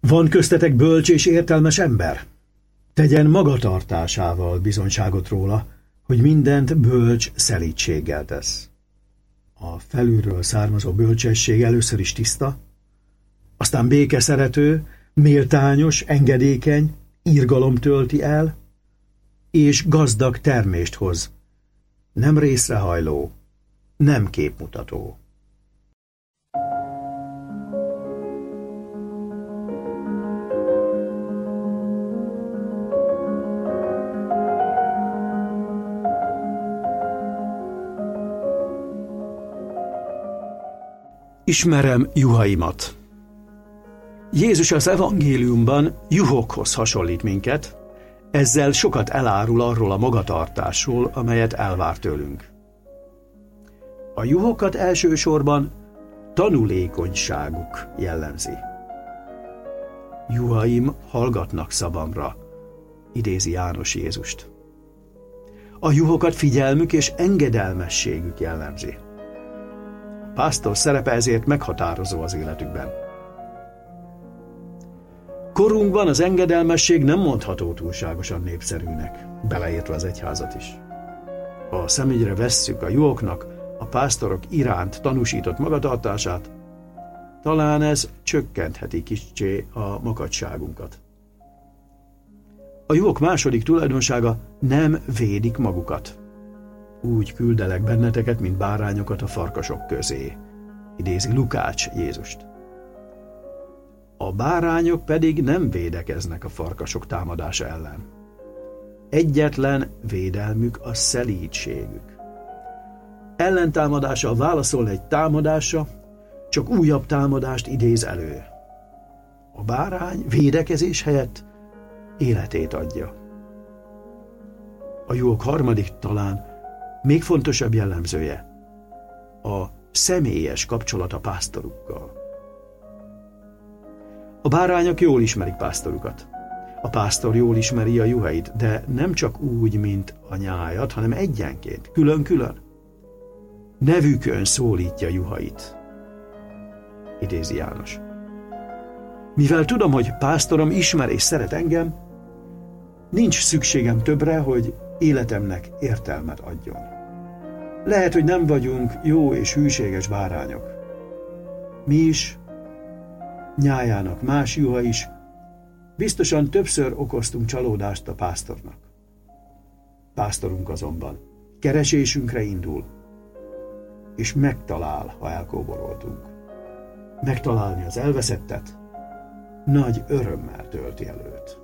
Van köztetek bölcs és értelmes ember? Tegyen magatartásával bizonyságot róla, hogy mindent bölcs szelídséggel tesz. A felülről származó bölcsesség először is tiszta, aztán békeszerető, méltányos, engedékeny, irgalom tölti el, és gazdag termést hoz, nem részrehajló, nem képmutató. Ismerem juhaimat. Jézus az evangéliumban juhokhoz hasonlít minket, ezzel sokat elárul arról a magatartásról, amelyet elvár tőlünk. A juhokat elsősorban tanulékonyságuk jellemzi. Juhaim hallgatnak szavamra, idézi János Jézust. A juhokat figyelmük és engedelmességük jellemzi. A pásztor szerepe ezért meghatározó az életükben. Korunkban az engedelmesség nem mondható túlságosan népszerűnek, beleértve az egyházat is. Ha a szemügyre vesszük a juhoknak a pásztorok iránt tanúsított magatartását, talán ez csökkentheti kiccsé a makacságunkat. A juhok második tulajdonsága: nem védik magukat. Úgy küldelek benneteket, mint bárányokat a farkasok közé, idézi Lukács Jézust. A bárányok pedig nem védekeznek a farkasok támadása ellen. Egyetlen védelmük a szelídségük. Ellentámadással válaszolni egy támadásra, csak újabb támadást idéz elő. A bárány védekezés helyett életét adja. A juhok harmadik, talán még fontosabb jellemzője a személyes kapcsolat a pásztorukkal. A bárányok jól ismerik pásztorukat. A pásztor jól ismeri a juhait, de nem csak úgy, mint a nyájat, hanem egyenként, külön-külön. Nevükön szólítja juhait, idézi János. Mivel tudom, hogy pásztorom ismer és szeret engem, nincs szükségem többre, hogy életemnek értelmet adjon. Lehet, hogy nem vagyunk jó és hűséges bárányok. Mi is, nyájának más juha is, biztosan többször okoztunk csalódást a pásztornak. Pásztorunk azonban keresésünkre indul, és megtalál, ha elkóboroltunk. Megtalálni az elveszettet nagy örömmel tölti el őt.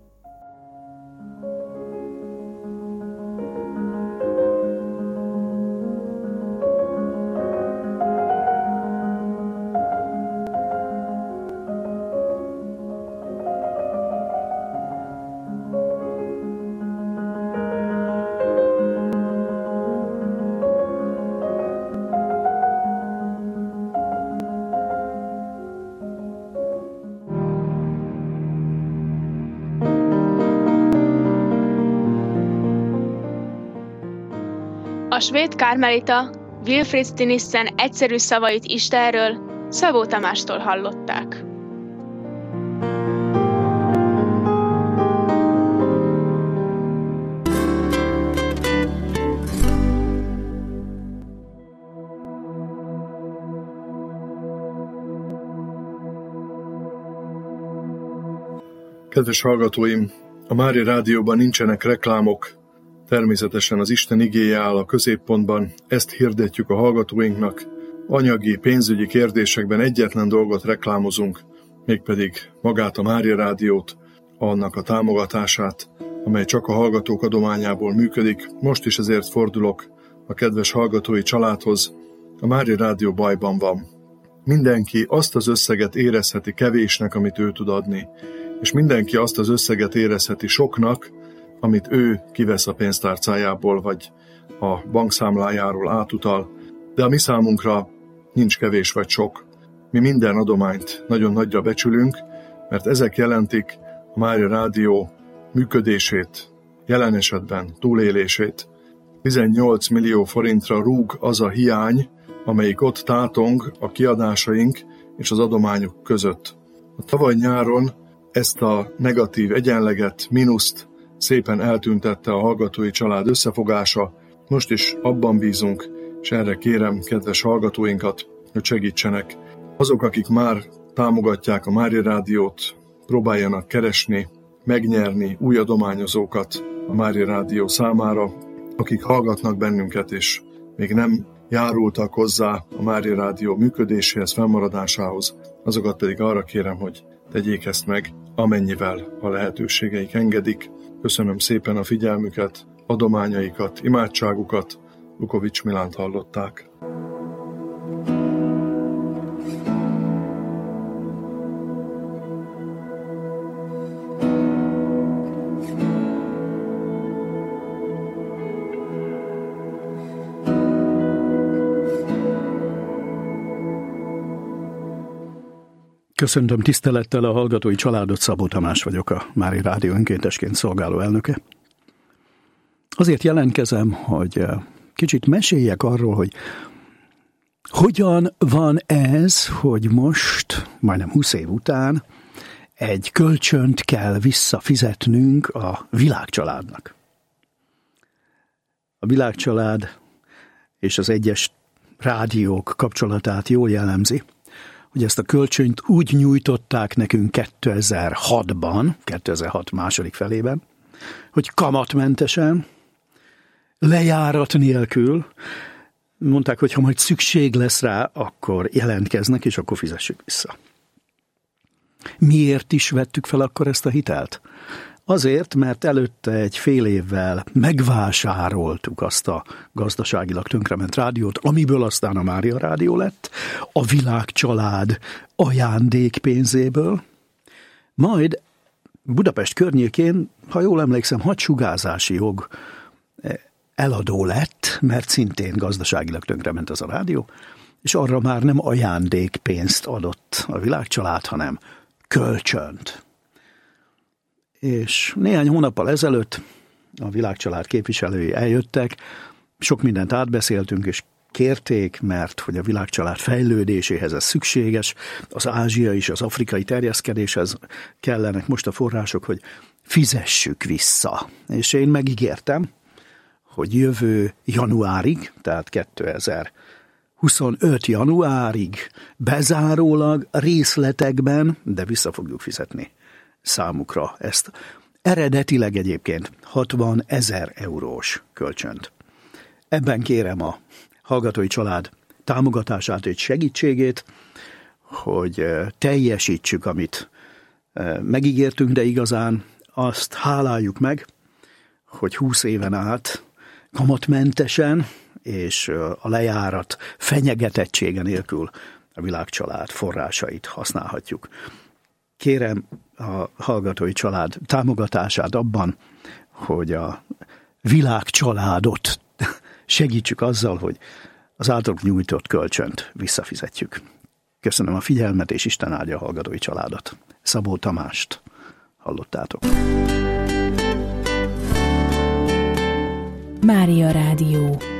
A svéd kármelita Wilfrid Stinissen egyszerű szavait Istenről Szabó Tamástól hallották. Kedves hallgatóim, a Mária Rádióban nincsenek reklámok, természetesen az Isten igéje áll a középpontban, ezt hirdetjük a hallgatóinknak. Anyagi, pénzügyi kérdésekben egyetlen dolgot reklámozunk, mégpedig magát a Mária Rádiót, annak a támogatását, amely csak a hallgatók adományából működik. Most is ezért fordulok a kedves hallgatói családhoz. A Mária Rádió bajban van. Mindenki azt az összeget érezheti kevésnek, amit ő tud adni, és mindenki azt az összeget érezheti soknak, amit ő kivesz a pénztárcájából, vagy a bankszámlájáról átutal, de a mi számunkra nincs kevés vagy sok. Mi minden adományt nagyon nagyra becsülünk, mert ezek jelentik a Mária Rádió működését, jelen esetben túlélését. 18 millió forintra rúg az a hiány, amelyik ott tátong a kiadásaink és az adományok között. A tavaly nyáron ezt a negatív egyenleget, mínuszt szépen eltüntette a hallgatói család összefogása. Most is abban bízunk, és erre kérem kedves hallgatóinkat, hogy segítsenek. Azok, akik már támogatják a Mária Rádiót, próbáljanak keresni, megnyerni új adományozókat a Mária Rádió számára, akik hallgatnak bennünket, és még nem járultak hozzá a Mária Rádió működéséhez, fennmaradásához, azokat pedig arra kérem, hogy tegyék ezt meg, amennyivel a lehetőségeik engedik. Köszönöm szépen a figyelmüket, adományaikat, imádságukat. Lukovics Milánt hallották. Köszöntöm tisztelettel a hallgatói családot, Szabó Tamás vagyok, a Mária Rádió önkéntesként szolgáló elnöke. Azért jelentkezem, hogy kicsit meséljek arról, hogy hogyan van ez, hogy most, majdnem 20 év után, egy kölcsönt kell visszafizetnünk a Világcsaládnak. A Világcsalád és az egyes rádiók kapcsolatát jól jellemzi, hogy ezt a kölcsönt úgy nyújtották nekünk 2006 második felében, hogy kamatmentesen, lejárat nélkül, mondták, hogy ha majd szükség lesz rá, akkor jelentkeznek, és akkor fizessük vissza. Miért is vettük fel akkor ezt a hitelt? Azért, mert előtte egy fél évvel megvásároltuk azt a gazdaságilag tönkrement rádiót, amiből aztán a Mária Rádió lett, a Világcsalád ajándékpénzéből, majd Budapest környékén, ha jól emlékszem, 6 sugárzási jog eladó lett, mert szintén gazdaságilag tönkrement az a rádió, és arra már nem ajándékpénzt adott a Világcsalád, hanem kölcsönt. És néhány hónappal ezelőtt a Világcsalád képviselői eljöttek, sok mindent átbeszéltünk, és kérték, mert hogy a Világcsalád fejlődéséhez ez szükséges, az ázsiai és az afrikai terjeszkedéshez kellenek most a források, hogy fizessük vissza. És én megígértem, hogy jövő januárig, tehát 2025 januárig bezárólag részletekben, de vissza fogjuk fizetni számukra ezt. Eredetileg egyébként 60 000 eurós kölcsönt. Ebben kérem a hallgatói család támogatását és segítségét, hogy teljesítsük, amit megígértünk, de igazán azt háláljuk meg, hogy 20 éven át kamatmentesen és a lejárat fenyegetettsége nélkül a Világcsalád forrásait használhatjuk. Kérem a hallgatói család támogatását abban, hogy a Világcsaládot segítsük azzal, hogy az általuk nyújtott kölcsönt visszafizetjük. Köszönöm a figyelmet, és Isten áldja a hallgatói családot. Szabó Tamást hallottátok. Mária Rádió.